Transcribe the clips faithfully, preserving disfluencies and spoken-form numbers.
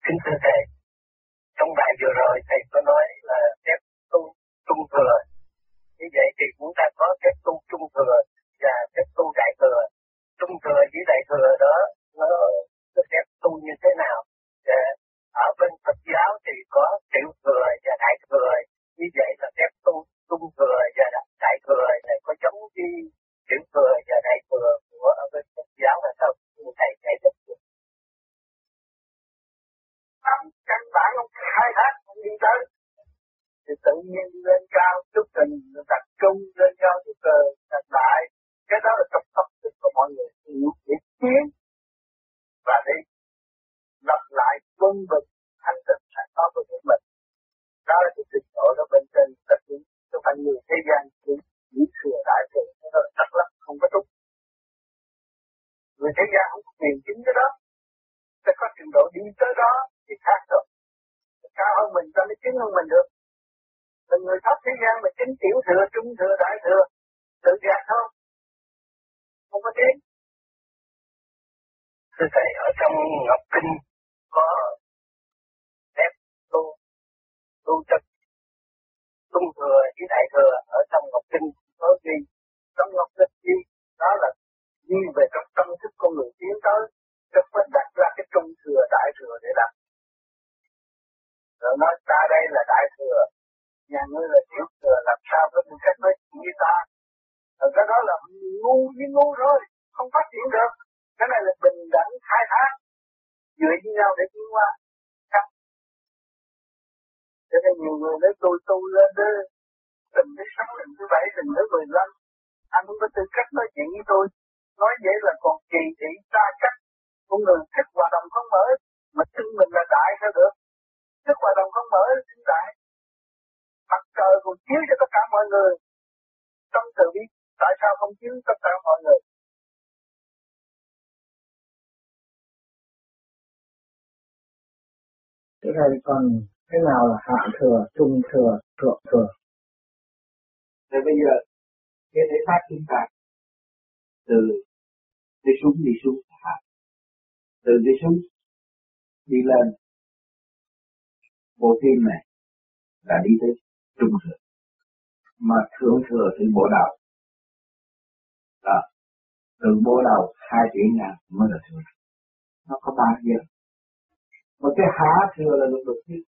Kính thưa thầy, trong bài vừa rồi thầy có nói là phép tu trung thừa. Như vậy thì chúng ta có phép tu trung thừa và phép tu đại thừa. Trung thừa với đại thừa đó nó cái phép tu như thế nào? Và ở bên Phật giáo thì có tiểu thừa và đại thừa. Như vậy là phép tu trung thừa và đại thừa này có giống như tiểu thừa và đại thừa của ở bên Phật giáo là sao? Thầy giải thích được. Căn bản ông khai thác ông đi tới thì tự nhiên lên cao chút trình tập trung lên cao chút cờ tập đại, cái đó là trong tâm thức của mọi người hiểu để tiến và đi lập lại quân bình thanh tịnh sẵn có của chính mình. Đó là cái trình độ đó bên trên tất nhiên cho phải người thế gian chỉ chỉ thừa đại thừa nó là rất lắm không có đúng. Người thế gian không có quyền chính cái đó, phải có trình độ đi tới đó thì khác rồi. Cao hơn mình ta mới chứng hơn mình được. Là người thấp thế gian mà chính tiểu thừa, trung thừa, đại thừa tự gạt thôi, không có tiến. Thưa thầy, ở trong Ngọc Kinh có phép tu tu chất trung thừa với đại thừa. Ở trong Ngọc Kinh có gì? Trong Ngọc Kinh gì? Đó là đi về trong tâm thức con người tiến tới, cho phải đặt ra cái trung thừa đại thừa để làm. Rồi nói ta đây là đại thừa, nhà ngươi là tiểu thừa, làm sao có tư cách nói chuyện với ta? Rồi cái đó là ngu với ngu thôi, không phát triển được. Cái này là bình đẳng khai thác, dựa với nhau để tiến qua. Cho nên nhiều người nói tôi tu lên đó, từng thứ sáu, từng thứ bảy, từng thứ mười lăm, anh không có tư cách nói chuyện với tôi. Nói vậy là còn kỳ thị xa cách của người thích hòa đồng không mở, mà xưng mình là đại sao được? Thích hòa đồng không mở xưng đại. Mặt trời còn chiếu cho tất cả mọi người. Trong từ bi tại sao không chiếu tất cả mọi người? Thế này còn thế nào là hạ thừa, trung thừa, thượng thừa? Thì bây giờ cái thể xác chúng ta từ đi xuống đi xuống hạ, từ đi xuống đi lên, bộ tim này là đi tới trung thừa, mà thượng thừa thì bộ đầu. Đó, từ bộ đầu hai chuyển ngang mới là thừa. Nó có ba giờ. Mà cái hạ thừa là lực lực nhất.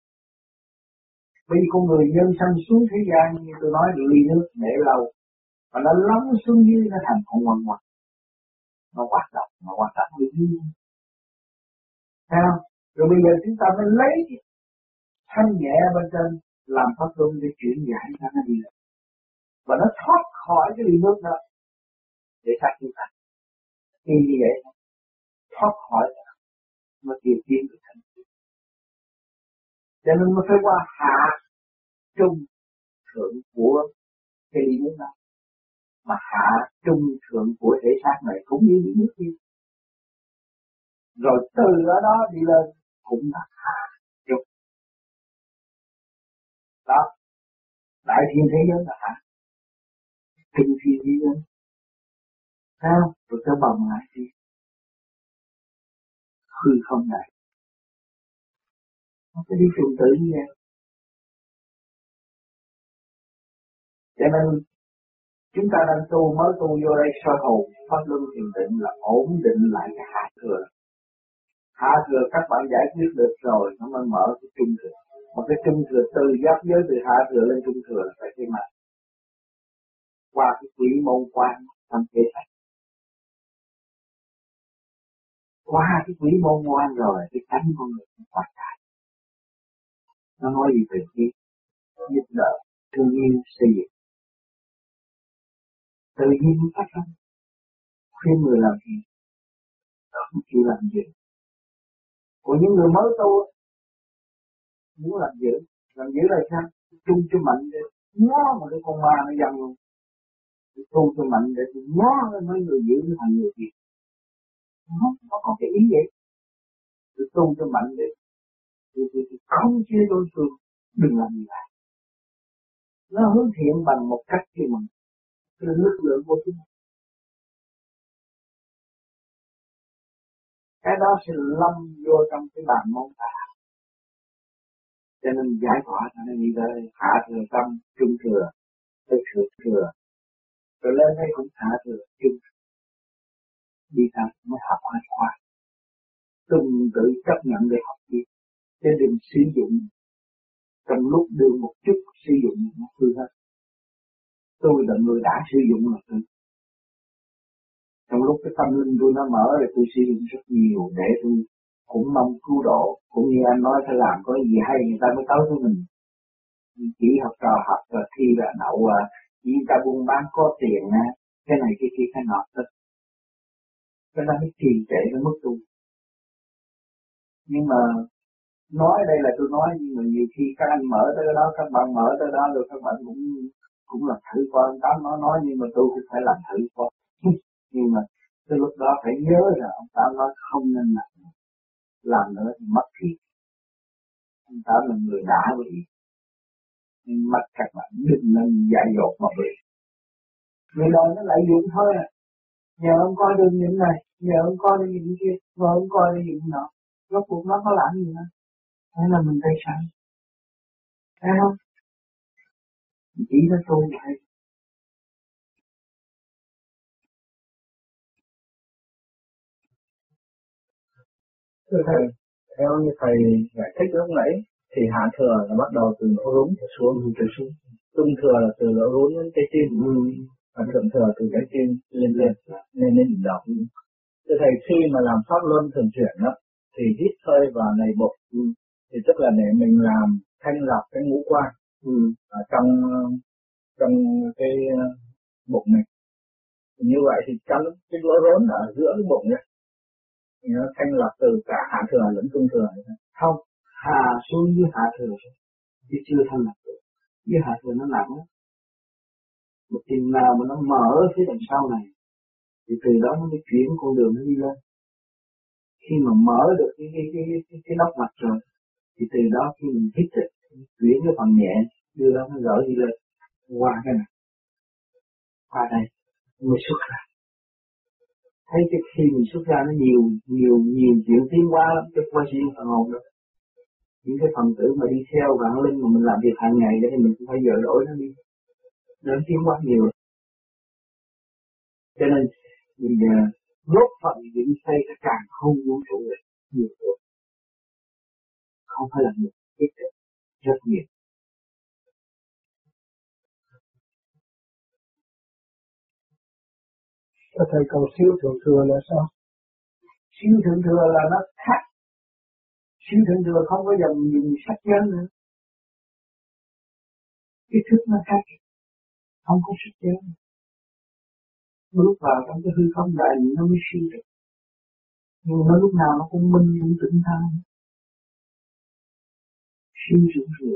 Vì con người nhân sanh xuống thế gian như tôi nói ly nước để lâu, mà nó lắng xuống dưới nó thành con ngoan ngoãn. Nó hoạt động, nó hoạt động với dưới. Thấy không? Rồi bây giờ chúng ta mới lấy thanh nhẹ bên trên làm pháp luân để chuyển giải cho nó đi lên. Và nó thoát khỏi cái ly nước đó để sát chúng ta. Khi như vậy thoát khỏi nó tìm kiếm được thành tựu. Cho nên nó phải qua hạ trung thượng của cái ly nước đó. Mà hạ trung thượng của thể xác này cũng như ly nước kia. Rồi từ ở đó đi lên cũng là hạ trung. Đó, đại thiên thế giới là hạ, trung thiên thế giới. Sao? Rồi tới vòng lại đi. Hư không này. Nó phải đi trùng tự như vậy. Cho nên chúng ta đang tu, mới tu vô đây soi hồn, pháp luân thiền định là ổn định lại cái hạ thừa. Hạ thừa các bạn giải quyết được rồi, nó mới mở cái trung thừa. Mà cái trung thừa từ giáp giới từ hạ thừa lên trung thừa là phải thế mà. Qua cái quỷ môn quan trong kế sách. Qua cái quỷ môn quan rồi, cái cánh con người cũng quạt đại. Nó nói gì về cái giúp đỡ, thương yêu, xây dựng. Tự nhiên nó phát sinh. Khuyên người làm gì? Không chịu làm gì. Còn những người mới tu, muốn làm dữ. Làm dữ là sao? Chung cho mạnh để nhó mà cái con ma nó dằn luôn. Tu cho mạnh để nhó mấy người dữ nó thành người gì. Nó, nó có cái ý vậy. Tôi tu cho mạnh để tôi, tôi, tôi không chia đối phương. Đừng làm gì lại. Nó hướng thiện bằng một cách cho mình. Cái lực lượng của chúng. cái đó sẽ lâm vô trong cái bàn môn ta. Cho nên giải tỏa cho nên đi tới hạ thừa tâm trung thừa, tới thượng thừa, rồi lên đây cũng hạ thừa trung thừa. Đi ra mới học hết khoa, từng tự chấp nhận để học tiếp, chứ đừng sử dụng trong lúc đưa một chút sử dụng nó hư hết. Tôi là người đã sử dụng là tôi. Trong lúc cái tâm linh tôi nó mở rồi tôi sử dụng rất nhiều để tôi cũng mong cứu độ, cũng như anh nói phải làm có gì hay người ta mới tới với mình. Chỉ học trò học rồi thi là đậu à, chỉ ta buôn bán có tiền á, cái này cái kia cái nọ tất. Cái đó mới trì trệ nó mất tu. Nhưng mà nói đây là tôi nói, nhưng mà nhiều khi các anh mở tới đó, các bạn mở tới đó rồi các bạn cũng cũng làm thử coi. Ông Tám nói nói nhưng mà tôi cũng phải làm thử coi. Nhưng mà cái lúc đó phải nhớ là ông Tám nói không nên làm, làm nữa thì mất thiệt. Ông Tám là người đã bị, nhưng mất các bạn đừng nên dại dột mà bị. Người đời nó lợi dụng thôi à. Nhờ ông coi được những này, nhờ ông coi được những kia, nhờ ông coi được những nọ. Rốt cuộc nó có làm gì nữa. Thế là mình thấy sai. Thấy không? Chỉ nó tôi vậy. Thưa thầy, theo như thầy giải thích lúc nãy thì hạ thừa là bắt đầu từ lỗ rốn trở xuống, trở xuống. Trung thừa là từ lỗ rốn đến trái tim, ừ. Và thượng thừa từ trái tim lên lên lên lên đỉnh đầu. Thưa thầy, khi mà làm pháp luân thường chuyển đó thì hít hơi vào này bụng, ừ. Thì tức là để mình làm thanh lọc cái ngũ quan, ừ. Ở trong trong cái bụng này. Như vậy thì trong cái lỗ rốn ở giữa cái bụng này nó thanh lọc từ cả hạ thừa lẫn trung thừa. Không, hạ xuống dưới hạ thừa chứ chưa thanh lọc được. Dưới hạ thừa nó nặng lắm. Một chừng nào mà nó mở phía đằng sau này thì từ đó nó mới chuyển con đường nó đi lên. Khi mà mở được cái cái cái cái, cái nóc mặt rồi thì từ đó khi mình hít được chuyển cái phần nhẹ đưa đó nó gỡ đi lên qua cái này, qua đây mới xuất ra. Thấy cái khi mình xuất ra nó nhiều nhiều nhiều chuyện tiến hóa lắm, chứ qua riêng phần hồn đó. Những cái phần tử mà đi theo vạn linh mà mình làm việc hàng ngày để thì mình cũng phải dỡ đổi nó đi. Nó tiến hóa nhiều. Cho nên bây giờ góp phần dựng xây cái càng không vũ trụ này nhiều rồi. Không phải là một cái được, rất nhiều. Cho thầy cầu siêu thượng thừa là sao? Siêu thượng thừa là nó khác. Siêu thượng thừa không có dòng nhìn sắc giới nữa. Cái thức nó khác. Không có sắc giới. Bước vào trong cái hư không đại nó mới siêu được. Nhưng nó lúc nào nó cũng minh cũng tỉnh thao. Siêu thượng thừa.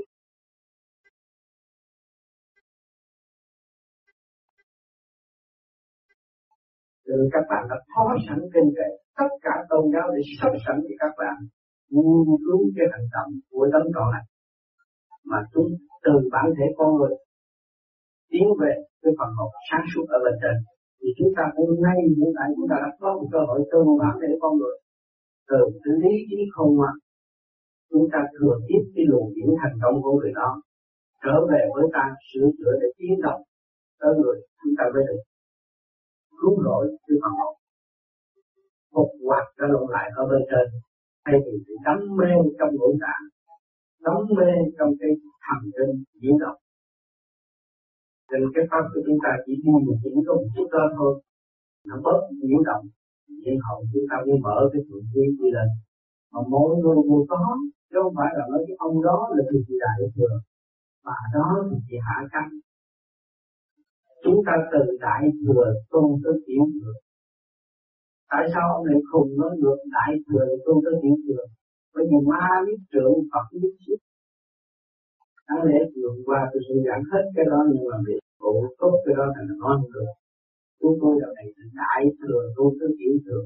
Từ các bạn đã phó sẵn trên kệ tất cả tôn giáo để sắp sẵn cho các bạn nghiên cứu cái hành động của đấng trọn lành mà chúng từ bản thể con người tiến về cái phần hồn sáng suốt ở bên trên. Thì chúng ta hôm nay hiện tại chúng ta đã có một cơ hội từ bản thể con người, từ cái lý trí không ngoan, chúng ta thừa tiếp cái luồng điển thành công của người đó trở về với ta sửa chữa để tiến động tới người, chúng ta mới được cứu rỗi cái phần hồn phục hoạt trở lại ở bên trên, thay vì bị đắm mê trong ngũ tạng, đắm mê trong cái thần kinh diễn động. Nên cái pháp của chúng ta chỉ đi một chuyện có một chút đó thôi, nó bớt diễn động, diễn hậu chúng ta mới mở cái thượng duyên đi lên. Mà mỗi người đều có, chứ không phải là nói cái ông đó là từ chị đại thừa, bà đó thì chị hạ căn. Chúng ta từ đại thừa tôn tới tiểu thừa. Tại sao ông này khùng nói được đại thừa tôn tới tiểu thừa? Bởi vì ma biết trưởng, Phật biết sức. Đáng lẽ vượt qua tôi sẽ giảng hết cái đó, nhưng mà bị bộ tốt cái đó thành nói không được. Chúng tôi là này đại thừa tôn tới tiểu thừa.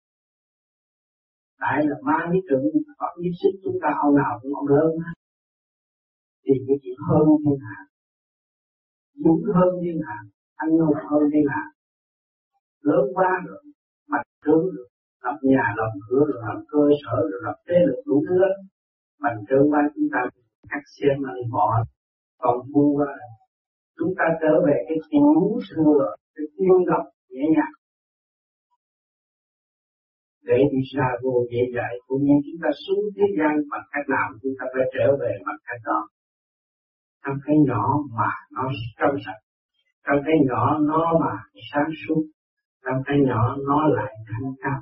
Đại là ma biết trưởng, Phật biết sức, chúng ta ông nào cũng ông lớn. Thì cái chuyện hơn thiên hạ, dũng hơn thiên hạ, anh hùng hơn thiên hạ, lớn quá rồi, mặt trướng được, lập nhà, lập cửa, rồi lập cơ sở, rồi lập thế lực đủ thứ hết. Bằng trơn qua chúng ta cắt xem mà đi bỏ. Còn vui qua chúng ta trở về cái tiểu thừa, cái tiên độc nhẹ nhàng. Để đi ra vô dễ dạy, cũng như chúng ta xuống thế gian bằng cách nào chúng ta phải trở về bằng cách đó. Trong cái nhỏ mà nó trong sạch, trong cái nhỏ nó mà sáng suốt, trong cái nhỏ nó lại thanh cao.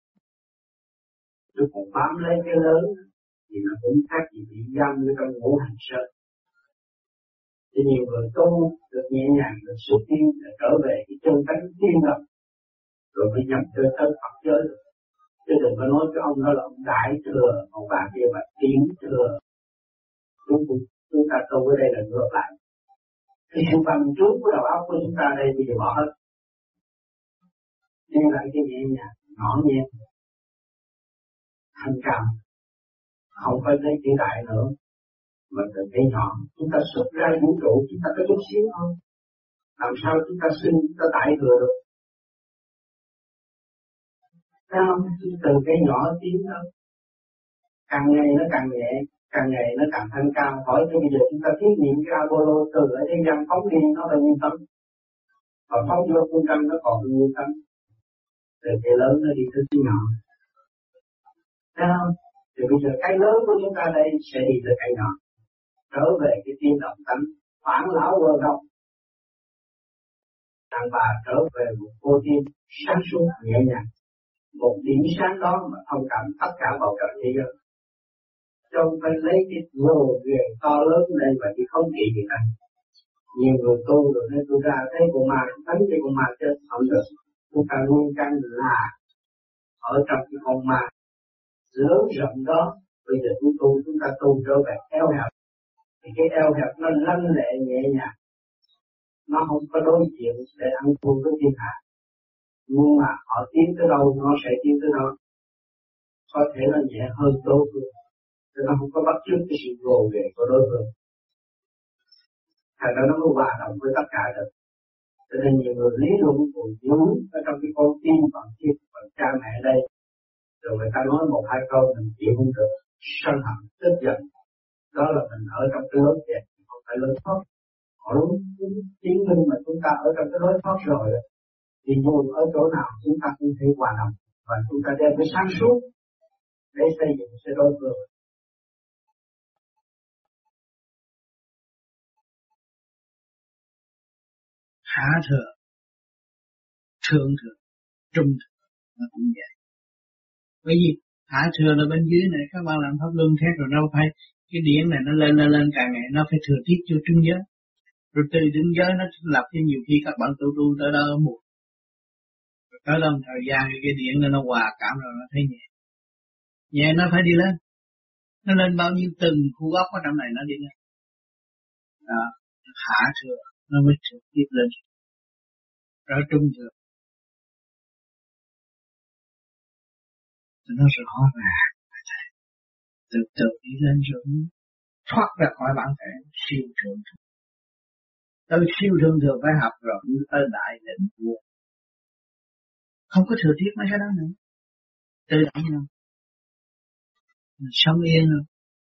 Tôi còn bám lấy cái lớn thì nó cũng khác gì bị giam như trong ngũ hành sơn. Thì nhiều người tu được nhẹ nhàng, được xuất tiên, để trở về cái chân tánh tiên lập, rồi mới nhập cơ thân Phật giới. Chứ đừng có nói cái ông đó là ông đại thừa, ông bà kia là tiến thừa. Chúng, chúng ta tu ở đây là ngược lại. Cái sự bằng trước của đầu óc của chúng ta đây bây giờ bỏ hết. Nên lại cái nhẹ nhàng, nhỏ nhẹ, thanh cao, không phải lấy chữ đại nữa, mà từ cái nhỏ. Chúng ta xuất ra vũ trụ, chúng ta có chút xíu thôi. Làm sao chúng ta sinh, chúng ta đại thừa được? Thấy không? Từ cái nhỏ tiến đó, càng ngày nó càng nhẹ, càng ngày nó càng thanh cao. Hỏi cho bây giờ chúng ta thiết nghiệm cái Apollo từ ở thế gian phóng đi nó bao nhiêu tấn, và phóng vô phương căn nó còn bao nhiêu tấn. Từ cái lớn nó đi tới cái nhỏ. Thấy không? Thì bây giờ cái lớn của chúng ta đây sẽ đi tới cái nhỏ, trở về cái tiên động tánh, phản lão quơ động. Đàn bà trở về một cô tiên sáng suốt nhẹ nhàng, một điểm sáng đó mà thông cảm tất cả bầu trời thế giới. Trong phải lấy cái ngô ghề to lớn này và chỉ không kỵ gì này. Nhiều người tu rồi nên tôi ra thấy con ma, đánh cho con ma chết không được. Chúng ta luôn căn là ở trong cái con ma lớn rộng đó. Bây giờ chúng tu, chúng ta tu trở về eo hẹp. Thì cái eo hẹp nó lanh lẹ nhẹ nhàng, nó không có đối diện để ăn thua với thiên hạ. Nhưng mà họ tiến tới đâu nó sẽ tiến tới đó. Có thể nó nhẹ hơn đối phương, cho nó không có bắt chước cái sự gồ ghề của đối phương. Thành ra nó mới hòa đồng với tất cả được. Cho nên nhiều người lý luận còn dướng ở trong cái con tim bằng chiếc bằng cha mẹ đây. Rồi người ta nói một hai câu mình chịu không được, sân hận, tức giận. Đó là mình ở trong cái lối kẹt, không phải lối thoát. Còn lúc chứng minh mà chúng ta ở trong cái lối thoát rồi, thì dù ở chỗ nào chúng ta cũng thể hòa đồng. Và chúng ta đem cái sáng suốt để xây dựng sự đối phương. Hạ thừa, thượng thừa, trung thừa, nó cũng vậy. Bởi vì hạ thừa là bên dưới này các bạn làm pháp luân thét rồi đâu phải cái điển này nó lên lên lên càng ngày nó phải thừa tiếp cho trung giới. Rồi từ trung giới nó lập cho nhiều khi các bạn tu tu tới đó một tới đó một thời gian cái điện nó nó hòa cảm rồi nó thấy nhẹ. Nhẹ nó phải đi lên. Nó lên bao nhiêu từng khu góc ở trong này nó đi lên. Đó, hạ thừa nó mới trực tiếp lên. Rồi trung thừa nó rõ ràng, từ từ đi lên rồi thoát ra khỏi bản thể siêu thượng thừa. Tới siêu thượng thừa phải học rồi mới tới đại định vua. Không có thừa tiếp mấy cái đó nữa. Tự động nữa. Mình sống yên rồi.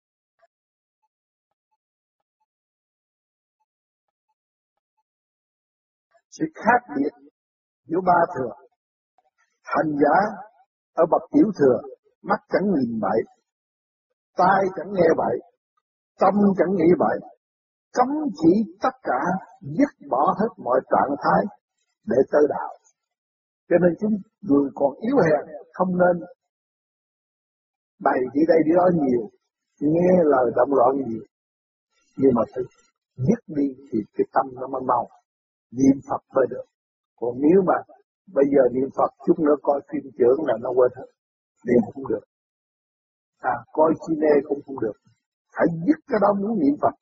Sự khác biệt giữa ba thừa. Hành giả ở bậc tiểu thừa, mắt chẳng nhìn bậy, tai chẳng nghe bậy, tâm chẳng nghĩ bậy, cấm chỉ tất cả, dứt bỏ hết mọi trạng thái để tới đạo. Cho nên chúng người còn yếu hèn không nên bày đi đây đi đó nhiều, nghe lời động loạn nhiều, nhưng mà phải dứt đi thì cái tâm nó mới mau, niệm Phật mới được. Còn nếu mà bây giờ niệm Phật chút nữa coi phim trưởng là nó quên hết, niệm không được, à, coi cine cũng không được, phải dứt cái đó muốn niệm Phật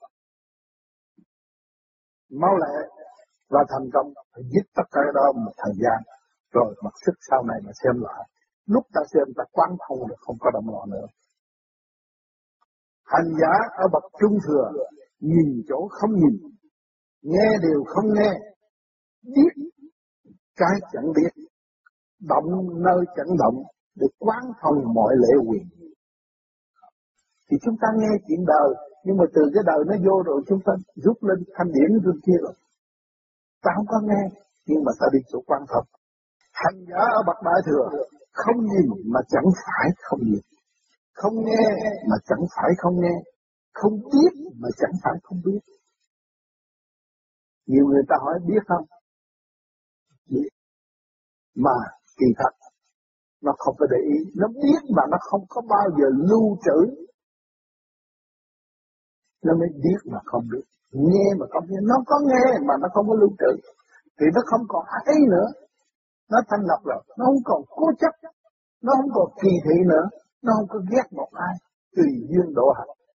mau lẹ và thành công. Phải dứt tất cả cái đó một thời gian rồi mặc sức sau này mà xem lại. Lúc ta xem ta quán thông được, không có động loạn nữa. Hành giả ở bậc trung thừa, nhìn chỗ không nhìn, nghe điều không nghe, biết cái chẳng biết, động nơi chẳng động, để quán thông mọi lễ quyền. Thì chúng ta nghe chuyện đời, nhưng mà từ cái đời nó vô rồi chúng ta rút lên thanh điển trên kia rồi. Ta không có nghe, nhưng mà ta đi chỗ quan thông. Hành giả ở bậc đại thừa, không nhìn mà chẳng phải không nhìn, không nghe mà chẳng phải không nghe, không biết mà chẳng phải không biết. Nhiều người ta hỏi biết không? Biết. Mà kỳ thật, nó không có để ý, nó biết mà nó không có bao giờ lưu trữ. Nó mới biết mà không biết, nghe mà không biết, nó có nghe mà nó không có lưu trữ. Thì nó không còn ác ý nữa, nó thanh lập rồi, nó không còn cố chấp, nó không còn kỳ thị nữa, nó không có ghét một ai, tùy duyên độ hành.